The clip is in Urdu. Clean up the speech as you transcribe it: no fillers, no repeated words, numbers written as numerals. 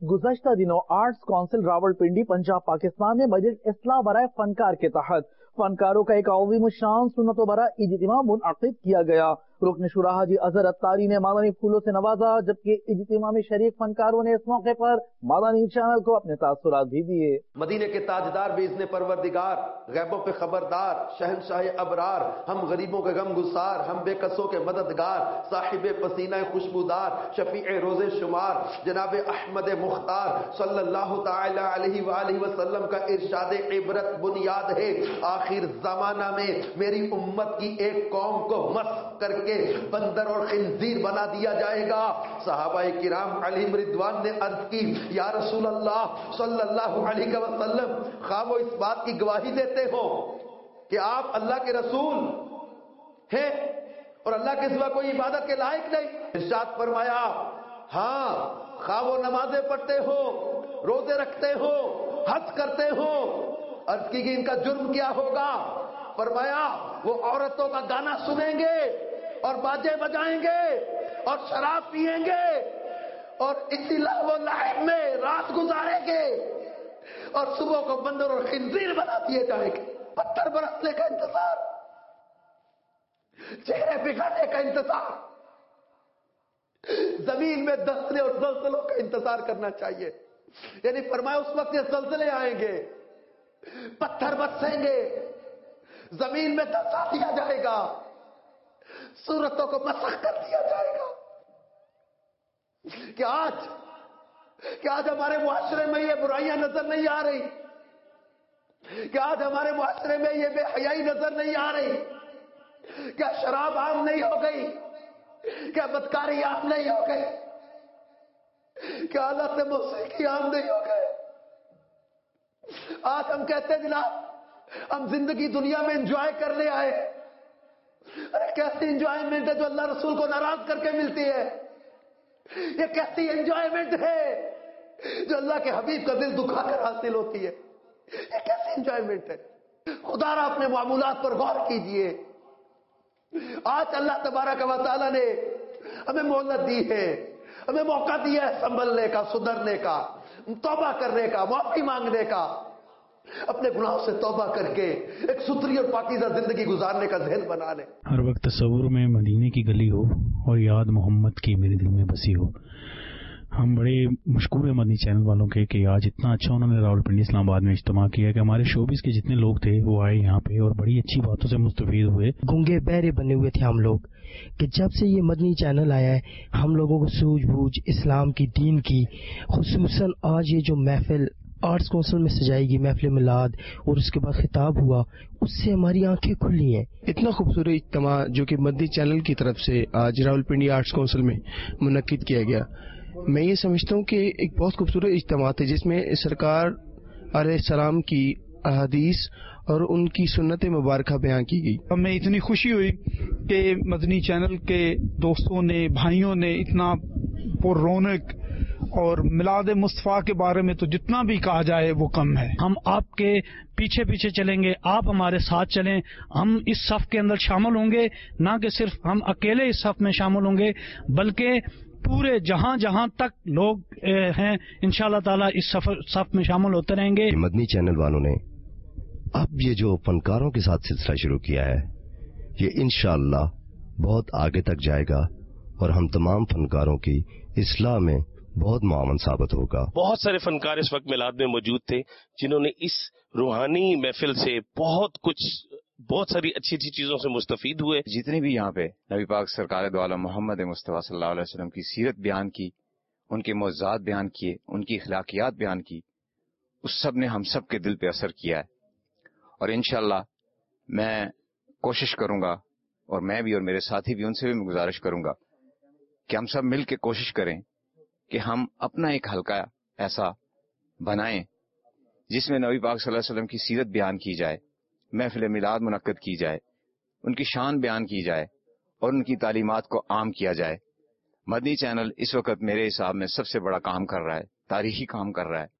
گزشتہ دنوں آرٹس کونسل راولپنڈی پنجاب پاکستان میں مجلس اصلاح برائے فنکار کے تحت فنکاروں کا ایک عظیم الشان سنت و برا اجتماع منعقد کیا گیا۔ رکن شورا حاجی اظہر اتاری نے مادانی پھولوں سے نوازا، جبکہ اجتماع میں شریک فنکاروں نے اس موقع پر مادانی چینل کو اپنے تاثرات بھی دیے۔ مدینے کے تاجدار بإذن پروردگار، غیبوں پہ خبردار، شہنشاہ ابرار، ہم غریبوں کے غم گسار، ہم بے کسوں کے مددگار، صاحب پسینہ خوشبودار، شفیع روز شمار، جناب احمد مختار صلی اللہ تعالی علیہ وآلہ وسلم کا ارشاد عبرت بنیاد ہے۔ آخر زمانہ میں میری امت کی ایک قوم کو مسخ کر کے بندر اور خنزیر بنا دیا جائے گا۔ صحابہ کرام علیہم رضوان نے عرض کی، یا رسول اللہ صلی اللہ علیہ وسلم، خواہ وہ اس بات کی گواہی دیتے ہو کہ آپ اللہ کے رسول ہیں اور اللہ کے سوا کوئی عبادت کے لائق نہیں، ارشاد فرمایا ہاں، خواہ وہ نمازیں پڑھتے ہو، روزے رکھتے ہو، حج کرتے ہو۔ عرض کی کہ ان کا جرم کیا ہوگا؟ فرمایا وہ عورتوں کا گانا سنیں گے اور باجے بجائیں گے اور شراب پیئیں گے اور اسی لہو و لعب میں رات گزاریں گے اور صبح کو بندر اور خنزیر بنا دیے جائیں گے۔ پتھر برسنے کا انتظار، چہرے بگڑنے کا انتظار، زمین میں دھسنے اور زلزلوں کا انتظار کرنا چاہیے۔ یعنی فرمایا اس وقت یہ زلزلے آئیں گے، پتھر برسیں گے، زمین میں دھسا دیا جائے گا، صورتوں کو مسخ کر دیا جائے گا۔ کہ آج ہمارے معاشرے میں یہ برائیاں نظر نہیں آ رہی، کہ آج ہمارے معاشرے میں یہ بے حیائی نظر نہیں آ رہی، کیا شراب عام نہیں ہو گئی، کیا بدکاری عام نہیں ہو گئی، کیا آلات موسیقی عام نہیں ہو گئے۔ آج ہم کہتے ہیں جناب ہم زندگی دنیا میں انجوائے کرنے آئے، ارے کیسی انجوائمنٹ ہے جو اللہ رسول کو ناراض کر کے ملتی ہے؟ یہ کیسی انجوائمنٹ ہے جو اللہ کے حبیب کا دل دکھا کر حاصل ہوتی ہے؟ یہ کیسی انجوائمنٹ ہے؟ خدا را اپنے معمولات پر غور کیجئے۔ آج اللہ تبارک و تعالی نے ہمیں مہلت دی ہے، ہمیں موقع دیا ہے سنبھلنے کا، سدھرنے کا، توبہ کرنے کا، معافی مانگنے کا، اپنے گناہوں سے توبہ کر کے ایک ستھری اور پاکیزہ زندگی گزارنے کا ذہن بنا لیں۔ ہر وقت تصور میں مدینے کی گلی ہو اور یاد محمد کی میرے دل میں بسی ہو۔ ہم بڑے مشکور ہیں مدنی چینل والوں کے کہ آج اتنا اچھا انہوں نے راولپنڈی اسلام آباد میں اجتماع کیا کہ ہمارے شوبز کے جتنے لوگ تھے وہ آئے یہاں پہ اور بڑی اچھی باتوں سے مستفید ہوئے۔ گونگے بہرے بنے ہوئے تھے ہم لوگ کہ جب سے یہ مدنی چینل آیا ہے ہم لوگوں کو سوجھ بوجھ اسلام کی، دین کی، خصوصاً آج یہ جو محفل آرٹس کونسل میں سجائی گئی، محفل میلاد اور اس کے بعد خطاب ہوا، اس سے ہماری آنکھیں کھلی ہیں۔ اتنا خوبصورت اجتماع جو کہ مدنی چینل کی طرف سے آج راولپنڈی آرٹس کونسل میں منعقد کیا گیا، میں یہ سمجھتا ہوں کہ ایک بہت خوبصورت اجتماع تھا جس میں سرکار علیہ السلام کی احادیث اور ان کی سنت مبارکہ بیان کی گئی۔ ہمیں اتنی خوشی ہوئی کہ مدنی چینل کے دوستوں نے، بھائیوں نے اتنا پر رونق اور میلاد مصطفیٰ کے بارے میں تو جتنا بھی کہا جائے وہ کم ہے۔ ہم آپ کے پیچھے پیچھے چلیں گے، آپ ہمارے ساتھ چلیں، ہم اس صف کے اندر شامل ہوں گے، نہ کہ صرف ہم اکیلے اس صف میں شامل ہوں گے بلکہ پورے جہاں تک لوگ ہیں انشاءاللہ تعالی اس صف میں شامل ہوتے رہیں گے۔ مدنی چینل والوں نے اب یہ جو فنکاروں کے ساتھ سلسلہ شروع کیا ہے یہ انشاءاللہ بہت آگے تک جائے گا اور ہم تمام فنکاروں کی اصلاح میں بہت معاون ثابت ہوگا۔ بہت سارے فنکار اس وقت میلاد میں موجود تھے جنہوں نے اس روحانی محفل سے بہت ساری اچھی چیزوں سے مستفید ہوئے۔ جتنے بھی یہاں پہ نبی پاک سرکار دو عالم محمد مصطفیٰ صلی اللہ علیہ وسلم کی سیرت بیان کی، ان کے معجزات بیان کیے، ان کی اخلاقیات بیان کی، اس سب نے ہم سب کے دل پہ اثر کیا ہے۔ اور انشاءاللہ میں کوشش کروں گا، اور میں بھی اور میرے ساتھی بھی، ان سے بھی میں گزارش کروں گا کہ ہم سب مل کے کوشش کریں کہ ہم اپنا ایک حلقہ ایسا بنائیں جس میں نبی پاک صلی اللہ علیہ وسلم کی سیرت بیان کی جائے، محفل میلاد منعقد کی جائے، ان کی شان بیان کی جائے اور ان کی تعلیمات کو عام کیا جائے۔ مدنی چینل اس وقت میرے حساب میں سب سے بڑا کام کر رہا ہے، تاریخی کام کر رہا ہے۔